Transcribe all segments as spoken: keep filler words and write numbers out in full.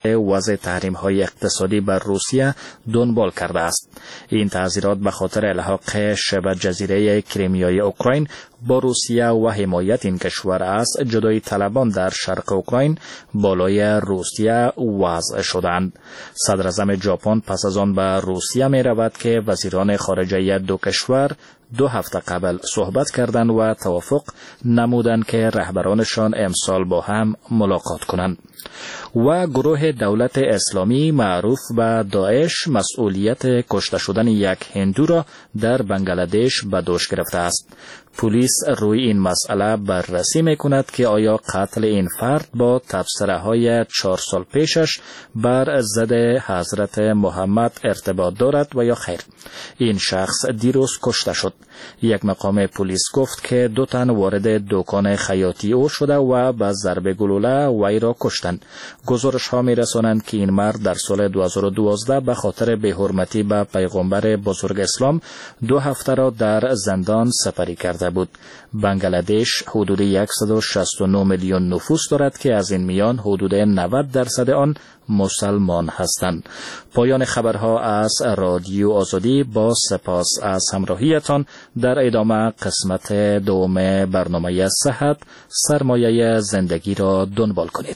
وضع تحریم های اقتصادی بر روسیه دنبال کرده است. این تعذیرات به خاطر الحاق شبه جزیره کریمیای اوکراین با روسیه و حمایت این کشور از جدایی طلبان در شرق اوکراین بالای روسیه وضع شدند. صدر اعظم ژاپن پس از آن به روسیه می رود که وزیران خارجه دو کشور دو هفته قبل صحبت کردند و توافق نمودند که رهبرانشان امسال با هم ملاقات کنند. و گروه دولت اسلامی معروف به داعش مسئولیت کشته شدن یک هندو را در بنگلادش به دوش گرفته است. پلیس روی این مسئله بررسی میکند که آیا قتل این فرد با تبصره های چهار سال پیشش بر ضد حضرت محمد ارتباط دارد و یا خیر. این شخص دیروز کشته شد. یک مقام پلیس گفت که دو تن وارد دکان خیاطی او شده و با ضرب گلوله وی را کشتند. گزارش ها می رسانند که این مرد در سال دو هزار و دوازده به خاطر بی‌حرمتی به پیغمبر بزرگ اسلام دو هفته را در زندان سپری کرده بود. بنگلادش حدود صد و شصت و نه میلیون نفوس دارد که از این میان حدود نود درصد آن مسلمان هستند. پایان خبرها از رادیو آزادی. با سپاس از همراهیتان. در ادامه قسمت دوم برنامه صحت سرمایه زندگی را دنبال کنید.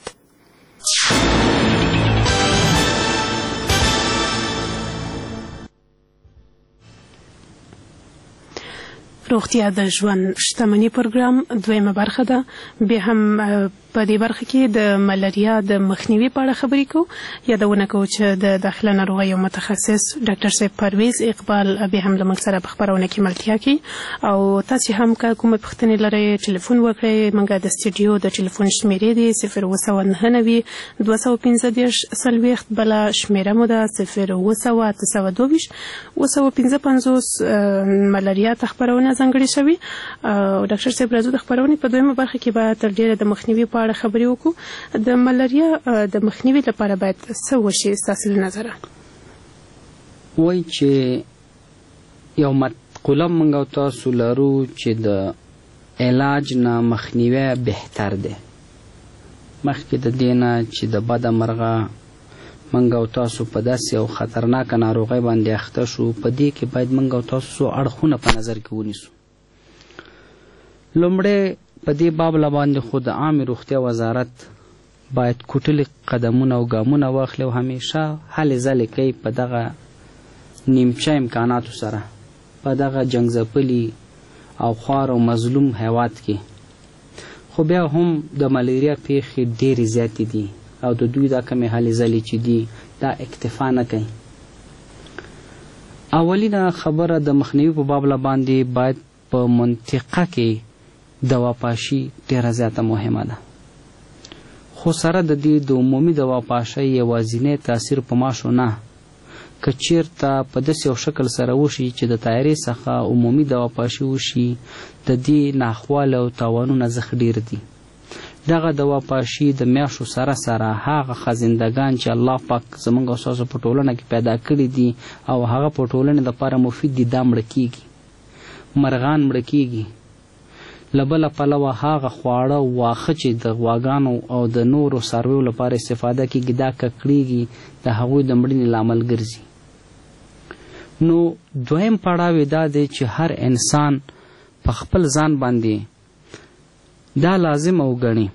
روغتیا د ژوند شتمني پروګرام دویمه برخه ده. بیا هم په دې برخه کې د ملاریا د مخنیوي په اړه خبرې کوو. یادونه کوو چې د داخله ناروغیو متخصص ډاکټر صاحب پرویز اقبال بیا هم له موږ سره په خپرونه کې ملتیا کوي. او تاسې هم که کومه پوښتنې لرئ ټلیفون وکړئ. موږ د سټوډیو د ټلیفون شمیرې دي صفر اوه سوه نهه نوي دوه سوه پنځه دېرش څلوېښت. بله شمیره مو ده صفر اوه سوه اته سوه دوه ویشت اوه سوه پنځه پنځوس. ملاریا ته خپرونه ځانګړې شوې. ډاکټر صاحب راځو د خپرونې په دویمه برخه کې به تر ډېره د مخنیوي په اړه خبرې وکړو. د ملاریا د مخنیوي لپاره باید څه وشي ستاسو له نظره؟ وایي چې یو مقوله موږ او تاسو لرو چې د علاج نه مخنیوی بهتر دی. مخکې د دې نه چې د بده مرغه موږ او تاسو په داسې یو خطرناکه ناروغۍ باندې اخته شو، په دې کې باید موږ او تاسو څو اړخونه په نظر کې ونیسو. لومړی په دې باب باندې خو د عامې روغتیا وزارت باید کوټلې قدمونه او ګامونه واخلي او همیشه هلې ځلې کوي په دغه نیمچه امکاناتو سره په دغه جنګ ځپلي او خوار او مظلوم هیواد کې. خو بیا هم د ملیریا پیښې ډېرې زیاتې دي او د دوی دا کمې هلې ځلې چې دي دا اکتفا نه کوي. اولینه خبره د مخنیوي په باب باندې باید په منطقه کې دواپاشي ډېره زیاته مهمه ده. خو سره د دې د عمومي دواپاشۍ یوازینی تاثیر په ماشو نه، که چیرته په داسې یو شکل سره وشي چې د طیارې څخه عمومي دواپاشي وشي، د دې ناخواله او تاوانونه زښ ډېر دي. دغه دواپاشي د میاشو سره سره هغه خزندګان چې الله پاک زموږ او ستاسو په ټولنه کې پیدا کړي دي او هغه په ټولنې دپاره مفید دي، دا مړه کېږي. مرغان مړه کېږي. له بله پلوه هغه خواړه واښه چې د غواګانو او د نورو څارویو لپاره استفاده کېږي دا ککړېږي، د هغوی د مړینې لامل ګرځي. نو دویم پړاو یې دا دی چې هر انسان په خپل ځان باندې دا لازم وګڼي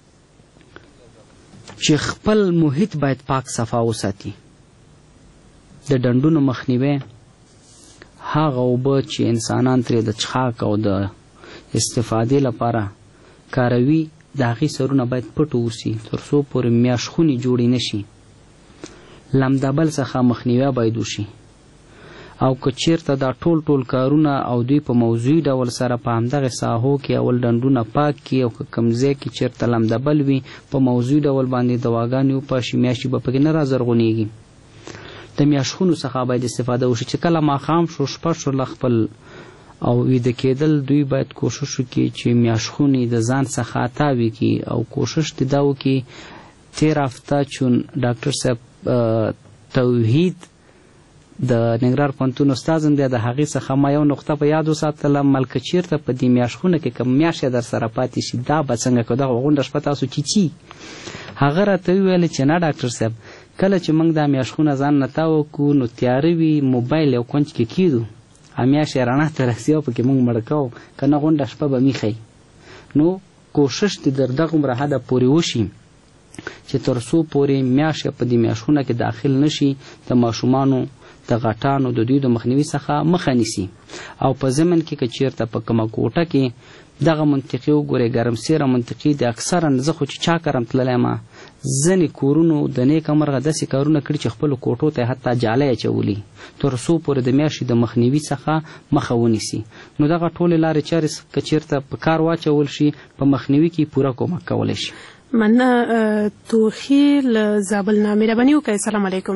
چې خپل محیط باید پاک صفا وساتي. د ډنډونو مخنیوی، هغه اوبه چې انسانان ترې د څښاک او د استفادې لپاره کاروي د هغې سرونه باید پټ اوسي تر څو پورې میاشخونې جوړې نه شي. لمدبل څخه مخنیوی باید وشي. او که چیرته دا ټول ټول کارونه او دوی په موضوعي ډول سره په همدغه ساحو کې اول ډنډونه پاک کړي او که کوم ځای کې چیرته لمدبل وي په موضوعي ډول باندې دواګانې وپاشي، میاشتې به پکې نه رازرغونېږي. د میاشخونو څخه باید استفاده وشي چې کله ماښام شو شپه شو له خپل او ویده کېدل دوی باید کوشش وکړي چې میاشخونې د ځان څخه تاوې کړي او کوشش دې دا وکړي تېر هفته چون ډاکټر صاحب توحید د ننګرهار پوهنتون استاد هم دی، د هغې څخه ما یو نقطه په یاد وساتله، ملکه چېرته په دې میاشتخونه کې که میاشت در سره پاتې شي دا به څنګه کوو، دغه غونډه شپه تاسو چیچي. هغه راته وویل چې نه ډاکټر صاحب کله چې موږ دا میاشتخونه ځان نه تاوه کړو نو تیاره وي موبایل یو کونج کې کیدو میاشت یې رڼا ته رسي او پکې موږ مړه کوو، که نه غونډه شپه به میښی. نو کوشش دې در دغومره حده پورې وشي چې تر څو پورې میاشت په دې میاشتخونه کې داخل نشي د ماشومانو د غټانو د دوی د مخنیوي څخه مخه نیسي. او په ضمن کې که چېرته په کومه کوټه کې دغه منطقې وګورئ ګرمسیره منطقې د اکثرا زه خو چې چا کرم تللی یم ځینې کورونو د نیکه مرغه داسې کارونه کړي چې خپلو کوټو ته حتی جالی اچولي تر څو پورې د میاشتې د مخنیوي څخه مخه ونیسي. نو دغه ټولې لارې چارې که چېرته په کار واچول شي په مخنیوي کې پوره کومک کولی شي. مننه. توخي له زابل نه مهرباني وکړئ. السلام علیکم.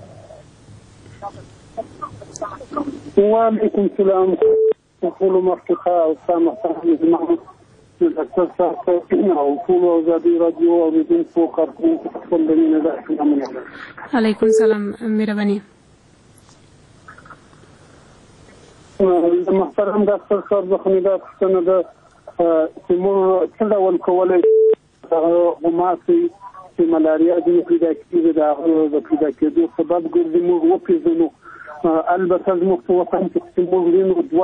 وعلیکم السلام. ټولو مخکښه او ستا محترم زما د ډاکټر صاحب او ټولو ازادي راډیو اورېدونکو کارکوونکو ته خپل د مینې ډک سلامونه. علیکم السلام. مهرباني. د محترم ډاکټر صاحب څخه مې دا پوښتنه ده چې موږ څه ډول کولی هغه غوماسې چې ملاریا ځینې پیدا کېږي د هغه د پیدا کېدو سبب ګرځي موږ وپېژنو. البته زموږ په وطن کې چې موږ وینو دوه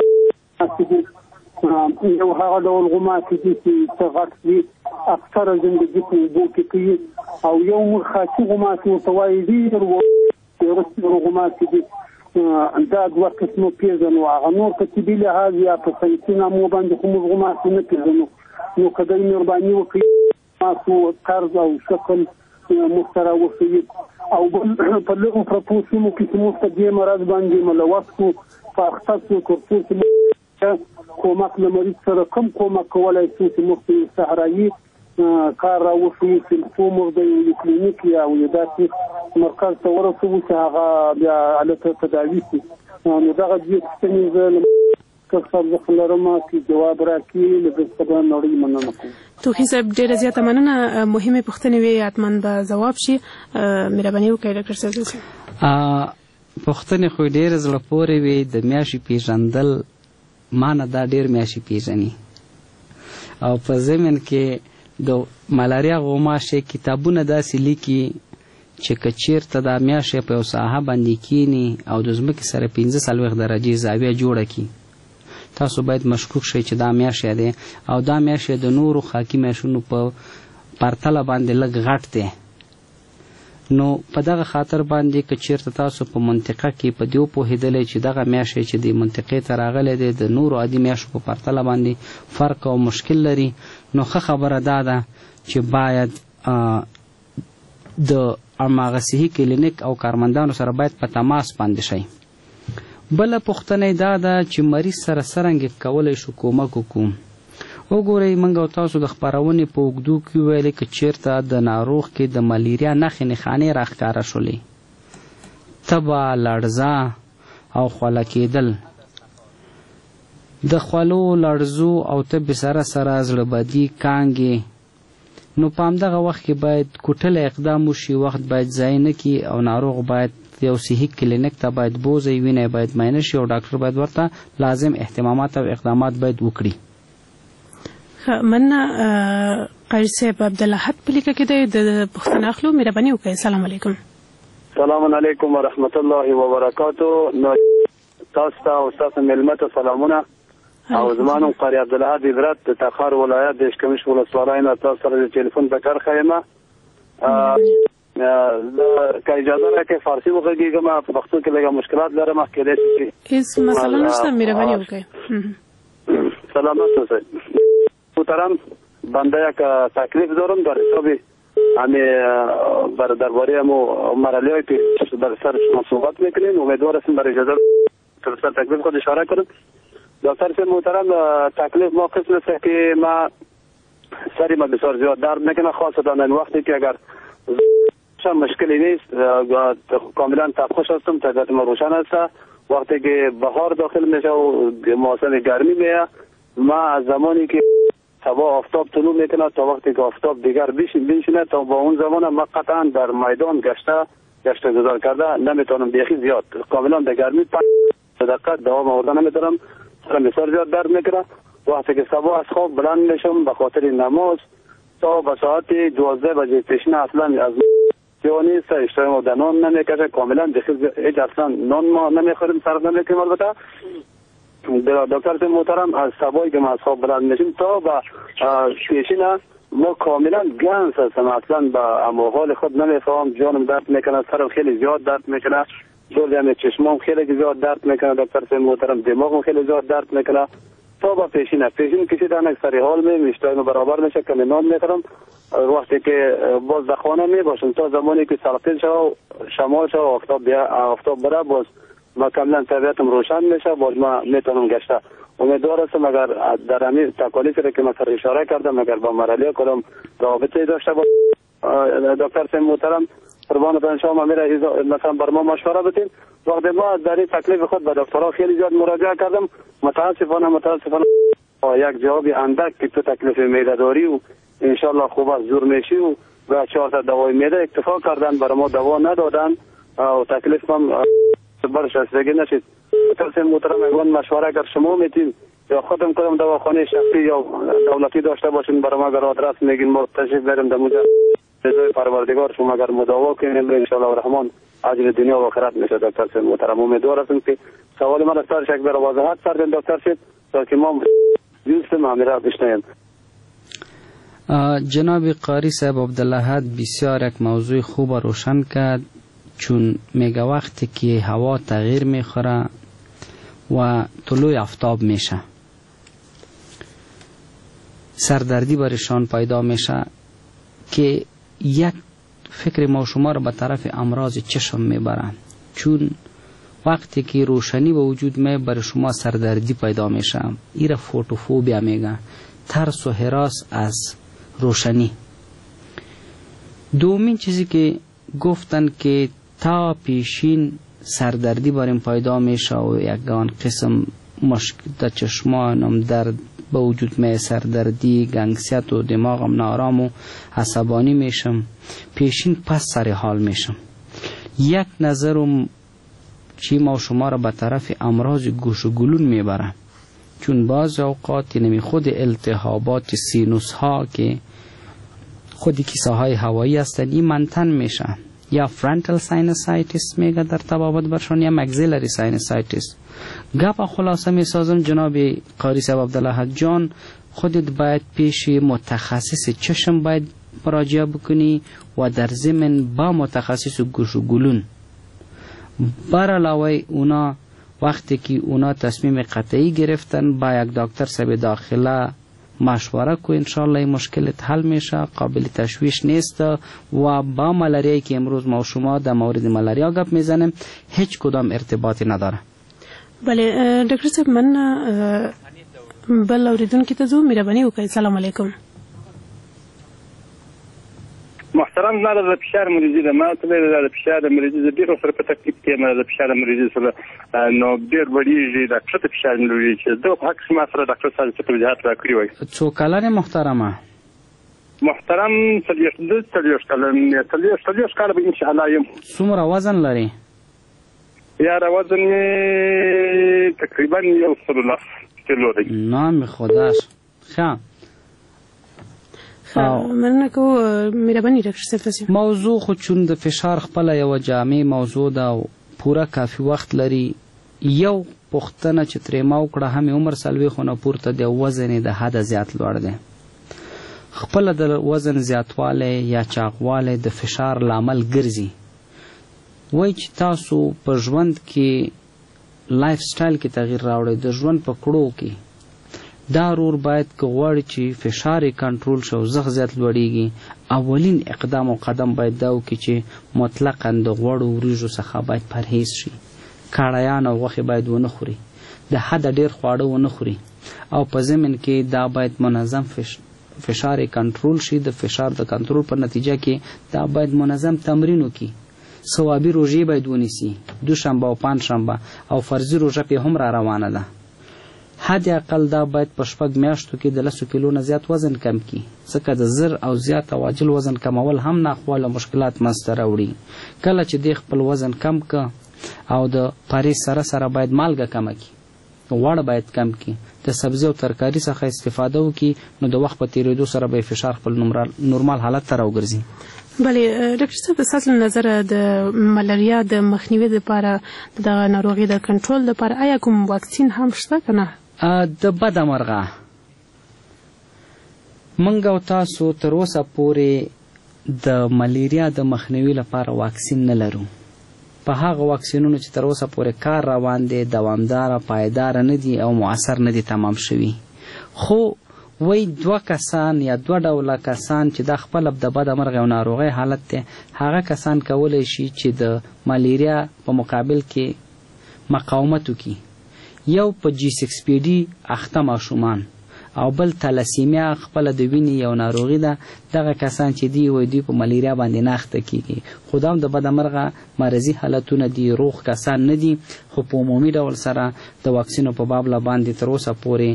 یو هغه ډول غوماسې دي چې څه غټ وي اکثره زندګي په اوبو کې کوي او یو موږ خاصي غوماسې ورته وایي ډېر وروستي غوماسې دي. دا دوه قسمه پېژنو. هغه نور په طبي لحاظ یا په ساینسي نامو باندې خو موږ غوماسې نه پېژنو. نو که دوی مهرباني وکړي تاسو طرز او شکل موږ سره وښیي او بل په لږو پرتو سیمو کې چې موږ ته دې مرض باندې ملوث کړو په اخته شو تر څو چې کومک له مریض سره کوم کومک کولی شو چې موږ ته صحرایي کار را وښیي چې څو موږ د یو کلینیک یا یو داسې مرکز ته ورسوو چې هغه بیا هلته تداوي شي. نو دغه دې پوښتنې زه کسب لرم چې جواب راکړي له دې نړۍ مننه کوم. توخي صاحب ډېره زیاته مننه. مهمې پوښتنې وې حتما به ځواب شي. مهرباني وکړئ ډاکټر صاحب. پوښتنې خو ډېرې زړه پورې وې. د میاشتې پیژندل ما نه دا ډېر میاشتې پیژني او په ضمن کې د ملاریا غوماشې کتابونه داسې لیکي چې که چېرته دا میاشتې په یو ساحه باندې کینی او د ځمکې سره پنځه څلوېښت درجې زاویه جوړه کړي تاسو باید مشکوک شئ چې دا میاشتې دی او دا میاشتې د نورو خاکي میاشتونو په پرتله باندې لږ غټ دی. نو په دغه خاطر باندې که چېرته تاسو په منطقه کې په دې وپوهېدلی چې دغه میاشتې چې د منطقې ته راغلی دی د نورو عادي میاشتو په پرتله باندې فرق او مشکل لري نو ښه خبره دا ده چې باید د هماغه صحي کلینیک او کارمندانو سره باید په تماس باندې شئ. بله پوښتنه دا ده چې مریض سره څرنګه کولی شو کومک وکړو. وګورئ موږ او تاسو د خپرونې په اوږدو کې وویلې که چېرته د ناروغ کې د ملیریا نښې نښانې راښکاره شولې تبه لړزه او خوله کېدل د خولو لړزو او تبې سره سره زړه بدي کانګې نو په همدغه وخت کې باید کوټلی اقدام وشي وخت باید ضایع نه کړي او ناروغ باید یو صحي کلینیک ته باید بوځئ وینه باید معاینه شي او ډاکټر باید ورته لازم اهتمامات او اقدامات باید وکړي. مننه. قاری صاحب عبدالاحد په لیکه کې دی د پوښتنه اخلو. مهرباني وکړئ. السلام علیکم. سلام علیکم ورحمت الله وبرکاتو. نو تاسو ته او تاسو ملمه ته سلامونه او زما نوم قاری عبدالاحد عبرت د تخار ولایت د اشکمش ولسوالۍ نه تاسو سره د ټلیفون په کار خیمه که اجازه راکړئ فارسي وغږېږم په پښتو کې لږه مشکلات لرم کېدای شي هېڅ مسله نشته. مهرباني وکړئ. سلامت اوسئ محترم. بنده یک تکلیف دارم در حساب همه بر درباره همو مرحله های پیش در سر شما صحبت میکنیم. امیدوار هستیم برای اجازه سر تکلیف خود اشاره کنم. دکتر صاحب محترم تکلیف ما قسم است که ما سری ما بسیار زیاد درد میکنه خاصتا این وقتی که اگر مشکلی نیست کاملا تبخوش هستم طبیعت ما روشن است. وقتی که بهار داخل میشه و موسم گرمی میه ما از زمانی که صبح آفتاب طلوع میکنه تا وقتی که آفتاب دیگر بنشینه تا با اون زمان ما قطعا در میدان گشته گشت گذار کرده نمیتونم بیخی زیاد کاملا در گرمی پنج دقیقه دوام آوردن نمیتونم، سرم بسیار زیاد درد میکنه. وقتی که صبح از خواب بلند میشم به خاطر نماز تا به ساعت دوازده بجه پیشینه اصلا از یا نیست، اشتهای ما در نان نمیکشه، کاملا دخیل هیچ اصلا نان ما نمیخوریم، صرف نمیکنیم. البته دکتر محترم از صبحی که ما از خواب بلند میشیم تا به پیشینه ما کاملا گنس هستم، اصلا به حال خود نمیفهم، جانم درد میکنه، سرم خیلی زیاد درد میکنه، دول یعنی چشمام خیلی زیاد درد میکنه دکتر محترم، دماغم خیلی زیاد درد میکنه تا با پیشینه پیشین کشیدن اکثر حال می اشتهای برابر میشه که نان میخورم. وقتی که باز در خانه می باشم تا زمانی که سرپیل شو شمال شو آفتاب بیا آفتاب بره باز ما کاملا طبیعتم روشن میشه، باز ما میتونم گشته. امیدوار هستم اگر در همین تکالیفی را که من سر اشاره کردم اگر با مرحله کدام رابطه داشته باشه دکتر محترم قربان بن شما میره مثلا بر ما مشوره بدین. وقتی ما در این تکلیف خود به دکترها خیلی زیاد مراجعه کردم، متاسفانه متاسفانه یک جواب اندک که تو تکلیف معده داری و انشالله خوب از زور میشی و و چهار تا دوای معده اکتفا کردن، برای ما دوا ندادن و تکلیف هم برش رسیدگی نشید. دکتر محترم اگه مشوره اگر شما میتین یا خودم کدام دواخانه شخصی یا دولتی داشته باشین برای ما اگر آدرس میگین ما تشریف بریم در اونجا رضای پروردگار شما اگر مداوا کنیم انشالله الرحمن اجر دنیا و آخرت میشه. دکتر محترم امیدوار هستم که سوال من از سر شک بر وضاحت کردین دکتر شد تا که ما دوست معامله بشنویم. جناب قاری صاحب عبدالله بسیار یک موضوع خوب روشن کرد، چون میگه وقتی که هوا تغییر میخوره و طلوع آفتاب میشه سردردی برشان پیدا میشه که یک فکر ما شما رو به طرف امراض چشم میبره، چون وقتی که روشنی به وجود می برای شما سردردی پیدا میشه. ایره فوتوفوبیا میگه، ترس و هراس از روشنی. دومین چیزی که گفتن که تا پیشین سردردی بریم پیدا میشه و یکان قسم مشکل در چشمانم درد به وجود می، سردردی، گنگسیت و دماغم نارام و عصبانی میشم، پیشین پس سر حال میشم. یک نظرم چی ما شما را به طرف امراض گوش و گلون میبره، چون بعض اوقات نمی خود التهابات سینوس ها که خودی کیسه های هوایی هستند این منتن میشه، یا فرانتال ساینوسایتیس میگه در تبابت برشان، یا مگزیلری ساینوسایتیس. گپ خلاصه میسازم جناب قاری صاحب عبدالله جان، خودت باید پیش متخصص چشم باید مراجعه بکنی و در ضمن با متخصص گوش و گلون. بر علاوه اونا وقتی که اونا تصمیم قطعی گرفتن با یک دکتر صاحب داخله مشوره کو، انشالله این مشکلت حل میشه، قابل تشویش نیست. و با ملاریا که امروز ما و شما در مورد ملاریا گپ میزنیم هیچ کدام ارتباطی نداره. بله دکتر صاحب من بل اوریدونکو ته زو مهرباني وکړئ. سلام علیکم. محترم نه د فشار مریضي ده، ما ته د فشار مریضي ده ډېر سره په تکلیف کې ما د فشار مریضي سره نو ډېر وړيږي د ډاکټر فشار لري چې د حق ما سره ډاکټر صاحب څخه وضاحت راکړی وای. څو کلنه محترمه؟ محترم څلوېښت د څلوېښت کلن څلوېښت څلوېښت کاله به ان شاء الله یم. څومره وزن لري؟ یا وزن یې تقریبا یو سل لس کیلو دی. نام خداش. ښه مننه کو مهرباني ډاکټر صاحب. موضوع خو چون د فشار خپل یو جامع موضوع ده او پورا کافی وخت لري. یو پختنه چې ترې ما وکړه هم عمر سلوي خو نه پورته د وزن د حد زیات لوړ دی. خپل د وزن زیاتواله یا چاغواله د فشار لامل ګرځي. وای چې تاسو په ژوند کې لایف سټایل کې تغییر راوړئ، د ژوند په کړو کې دا رور باید که غواړي چې فشار کنټرول شو زغ زیات لوړیږي، اولین اقدام او قدم باید دا وکړي چې مطلقاً د غوړو وریژو څخه باید پرهیز شي، کاړیان او غوښې باید ونه خوري، د حد ډیر خواړه ونه خوري، او په ضمن کې دا باید منظم فش فشار کنټرول شي. د فشار د کنټرول په نتیجه کې دا باید منظم تمرین وکړي. ثوابي روژې باید ونیسي، دوشنبه او پنجشنبه، او فرضي روژه پې هم را روانه ده. حد اقل دا باید په شپږ میاشتو کې د لسو کیلو نه زیات وزن کم کړي، ځکه د زر او زیات او عاجل وزن کمول هم ناخواله مشکلات منځته راوړي. کله چې دی خپل وزن کم که او د پرهیز سره سره باید مالګه کمه کړي، غوړ باید کم کړي، د سبزی او ترکاري څخه استفاده وکړي، نو د وخت په تیریدو سره به فشار خپل نورمال حالت ته راوګرځي. بله ډاکټر صاحب، د ستاسو له نظره د ملاریا د مخنیوي لپاره د ناروغي د کنټرول لپاره آیا کوم واکسین هم شته که نه؟ د بده مرغه موږ او تاسو تر اوسه پورې د ملیریا د مخنیوي لپاره واکسین نه لرو. په هغه واکسینونو چې تر اوسه پورې کار روان دی دوامداره پایداره نه دي او مؤثر نه دي تمام شوي. خو وای دوه کسان یا دوه ډوله کسان چې د خپل د بده مرغه او ناروغۍ حالت دی، هغه کسان کولی شي چې د ملیریا په مقابل کې مقاومت وکړي. یو په جی سکس پی ډي اخته ماشومان او بل تلاسیمیا خپل د وینې یو ناروغي ده. دغه کسان چې دی وای دوی په ملیریا باندې نه اخته کیږي، خو دا هم د بده مرغه مرضي حالتونه دي، روغ کسان نه دي. خو په عمومي ډول سره د واکسینو په باب باندې تر اوسه پورې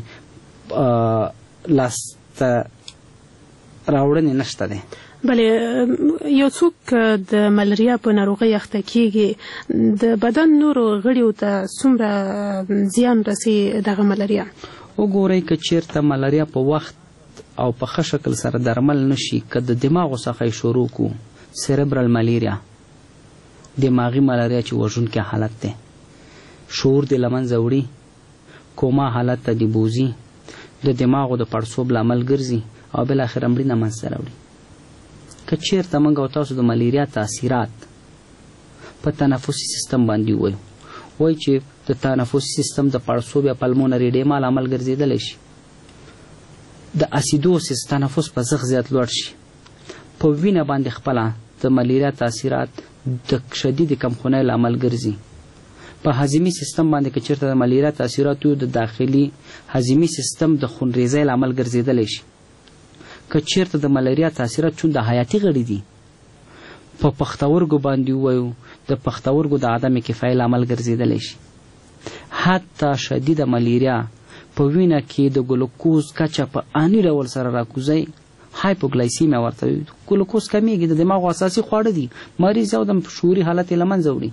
لاسته راوړنې نشته ده. بله یو څوک د ملاریا په ناروغۍ اخته کیږي، د بدن نورو غړیو ته څومره زیان رسي دغه ملاریا؟ وګورئ که چیرته ملاریا په وخت او په ښه شکل سره درمل نشي، که د دماغو څخه شروع کو سیریبرل ملیریا، دماغي ملاریا چې وژونکی حالت دی، شعور دې له منځه وړي، کوما حالت ته دې بوځي، د دماغو د پړسوب لامل ګرځي او بالاخره مړینه منځته راوړي. که چیرته موږ او تاسو د ملیریا تاثیرات په تنفسي سیستم باندې وایو، وایي چې د تنفسي سیستم د پړسوب یا پلمونري ایډیما لامل ګرځېدلی شي، د اسیدوسیس تنفس په زغ زیات لوړ شي، په وینه باندې خپله د ملیریا تاثیرات د شدید کمخونۍ لامل ګرځي، په هضمي سیستم باندې که چیرته د ملیریا تاثیرات د داخلي هضمي سیستم د خونریزۍ لامل ګرځېدلی شي، که چیرته د ملیریا تاثیرات چون د حیاتي غړي دي، په پښتورګو باندې ووایو د پښتورګو د عدم کفایۍ لامل ګرځېدلی شي، حتی شدیده ملیریا په وینه کې د ګلوکوز کچه په آني ډول سره راکوزي، هایپوګلایسیمیا ورته وایي، ګلوکوز کمیږي، د دماغو اساسي خواړه دي، مریض او د شعوري حالت یې له منځه وړي.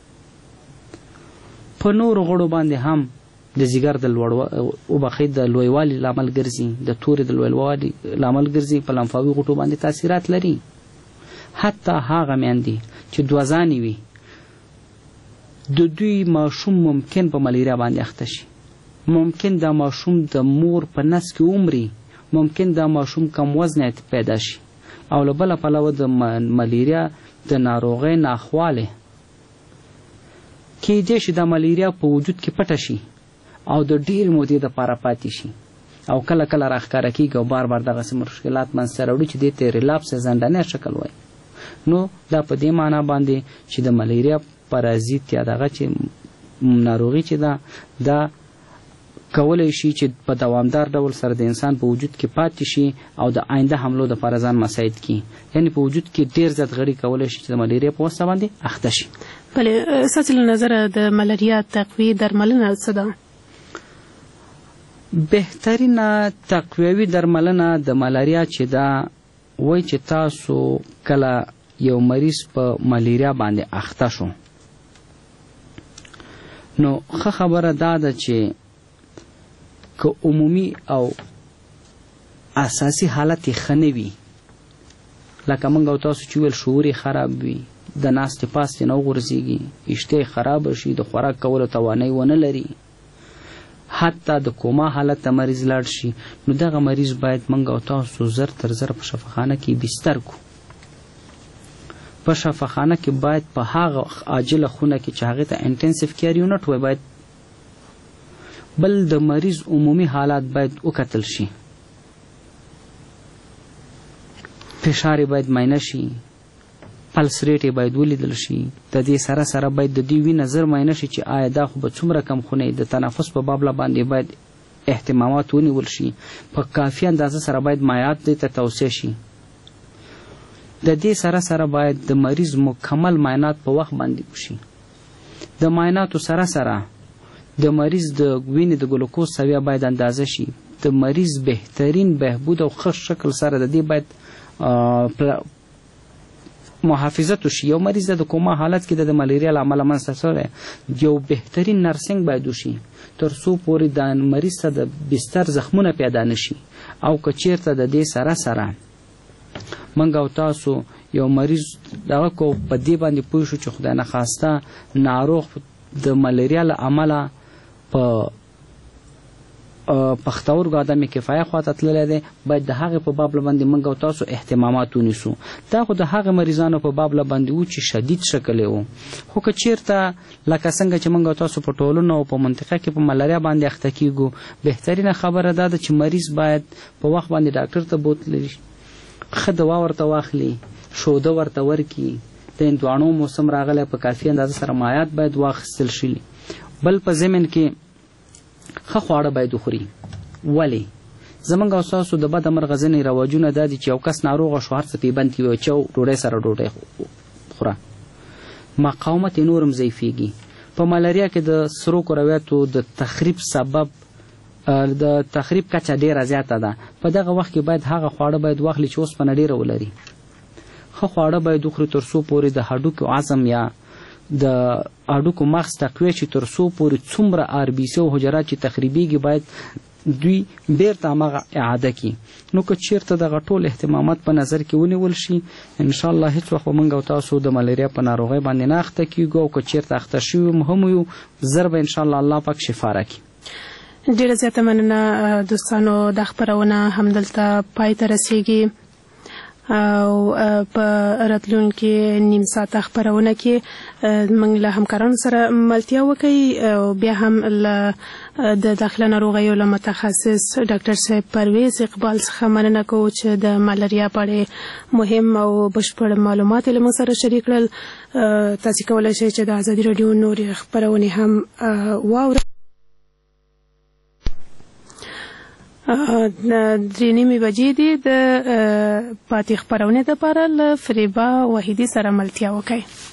په نورو غړو باندې هم د ځیګر د وبخښئ د لویوالي لامل ګرځي، د تورې د لویوالي لامل ګرځي، په لمفاوي غوټو باندې تاثیرات لري. حتی هغه میندې چې دوه ځانې وي، د دوی ماشوم ممکن په ملیریا باندې اخته شي، ممکن دا ماشوم د مور په نس کې عمري، ممکن دا ماشوم کم وزنه پیدا شي، او له بله پلوه د ملیریا د ناروغۍ ناخواله کیدای شي د ملیریا په وجود کې پټه شي او د ډېرې مودې دپاره پاتې شي، او کله کله راښکاره کېږي او بار بار دغسې مشکلات منځته راوړي چې دې ته ریلاپس یا زنداني شکل وایي. نو دا په دې معنا باندې چې د ملیریا پرازیت یا دغه چې ناروغي چې ده دا کولی شي چې په دوامدار ډول سره د انسان په وجود کې پاتې شي او د آینده حملو دپاره ځان مساعد کړي، یعنې په وجود کې ډېر زیات غړي کولی شي چې د ملیریا په واسطه باندې اخته شي. بله ستاسو له نظره د ملاریا تقویې درملنه څه ده؟ بهترینه تقویوي درملنه د ملاریا چې ده وایي چې تاسو کله یو مریض په ملیریا باندې اخته شو، نو ښه خبره دا ده چې که عمومي او اساسي حالت یې ښه نه وي، لکه موږ او تاسو چې ویل شعور یې خراب وي، د ناستې پاستې نه وغورځېږي، اشتها یې خرابه شي، د خوراک کولو توانایي ونه لري، حتی د کوما حالت ته مریض لاړ شي، نو دغه مریض باید موږ او تاسو زر تر زر په شفاخانه کې بستر کو. په شفاخانه کې باید په هغه عاجله خونه کې چې هغې ته انټنسیو کیر یونټ وایي باید بل د مریض عمومي حالات باید وکتل شي، فشار باید معاینه شي، پلس ریټ باید ولیدل شي، د دې سره سره باید د دې وینه زر معاینه شي چې آیا دا خو به څومره کم خونې د تنفس په باب باندې باید اهتمامات ونیول شي، په کافي اندازه سره باید مایعات دې ته توصیه شي، د دې سره سره باید د مریض مکمل معاینات په وخت باندې وشي، د معایناتو سره سره د مریض د وینې د ګلوکوز سویه باید اندازه شي، د مریض بهترین بهبود او ښه شکل سره د دې باید محافظت وشي. یو مریض د کوما حالت کې د ملیریا له امله منځته شوی، یو بهترین نرسنګ باید وشي تر څو پورې د مریض ته د بستر زخمونه پیدا نشي. او که چیرته د دې سره سره موږ او تاسو یو مریض دغه کو په دې باندې پوه شو چې خدای نخواسته ناروغ د ملیریا له امله په پښتورګو عدم کفایه خواته تللی دی، باید د هغې په باب باندې موږ او تاسو اهتمامات ونیسو. دا خو د هغه مریضانو په باب باندې و چې شدید شکل و. خو که چیرته لکه څنګه چې موږ او تاسو په ټولنه او په منطقه کې په ملاریا باندې اخته کیږو، بهترینه خبره دا ده چې مریض باید په وخت باندې ډاکټر ته بوتلی، ښه دوا ورته واخلي، شوده ورته ورکړي، د هندواڼو موسم راغلی په کافي اندازه سره مایعات باید واخیستل شي. بل په ضمن کې ښه خواړه باید وخوري. ولې زموږ او ستاسو د بده مرغه ځینې رواجونه دا دي چې یو کس ناروغه شو هر څه پې بند کړي، چې ډوډۍ سره ډوډۍ خوره، مقاومت یې نور هم ضعیفېږي. په ملاریا کې د سرو کرویاتو د تخریب سبب د تخریب کچه ډیره زیاته ده. په دغه وخت کې باید هغه خواړه باید واخلي چې اوسپنه ډیره ولري. ښه خواړه باید وخوري تر څو پورې د هډوکو عظم یا د هډوکو مغز تقویه شي، تر څو پورې څومره آر بي سي او حجرات چې تخریبیږي باید دوی بیرته هماغه اعاده کړي. نو که چیرته دغه ټول اهتمامات په نظر کې ونیول شي، انشاءالله هیڅ وخت به موږ او تاسو د ملیریا په ناروغۍ باندې نه اخته کیږو، او که چیرته اخته شوي هم یو زر به انشاءالله الله پاک شفا راکړي. ډیره زیاته مننه دوستانو. د خپرونه همدلته پای ته رسیږي او په راتلونکي نیم ساعته خپرونه کې موږ له همکارانو سره ملتیا وکړي او بیا هم له د داخله ناروغیو له متخصص ډاکټر صاحب پرویز اقبال څخه مننه کوو چې د ملاریا په اړه مهم او بشپړ معلومات له موږ سره شریک کړل. تاسو کولی شئ چې د ازادي راډیو نورې خپرونې هم واورئ. درې نیمې بجې دي. د پاتې خپرونې دپاره له فریبا وحیدي سره ملتیا وکړئ.